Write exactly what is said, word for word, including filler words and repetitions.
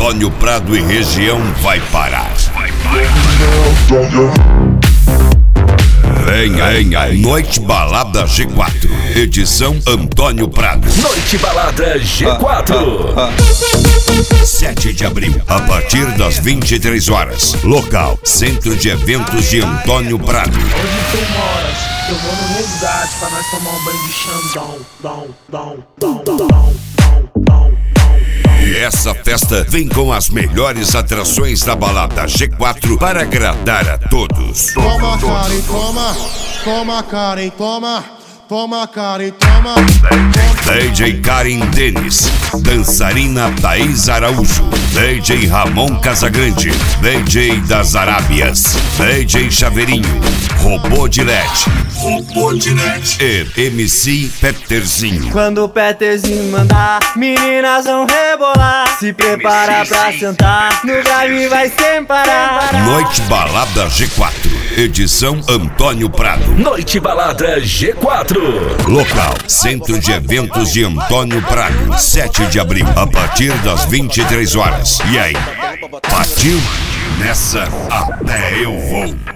Antônio Prado e região vai parar. Vem aí, Noite Balada G quatro, edição Antônio Prado. Noite Balada G quatro. sete de abril, a partir das vinte e três horas. Local: Centro de Eventos de Antônio Prado. Onde tu moras? Eu vou no resgate pra nós tomar um banho de Xandão. Dão, dão, dão, dão, dão, dão. E essa festa vem com as melhores atrações da Balada G quatro para agradar a todos. Toma, Karen, toma, toma, Karen, toma, toma, Karen, toma. D J Karen Denis, dançarina Thaís Araújo, D J Ramon Casagrande, D J das Arábias, D J Chaveirinho, Robô de L E D, Robô de L E D e M C Peterzinho. Quando o Peterzinho mandar, meninas vão rebolar. Se prepara pra sentar, no grave vai sem parar. Noite Balada G quatro, edição Antônio Prado. Noite Balada G quatro. Local: Centro de Eventos de Antônio Prado, sete de abril, a partir das vinte e três horas. E aí, partiu? Nessa até eu vou.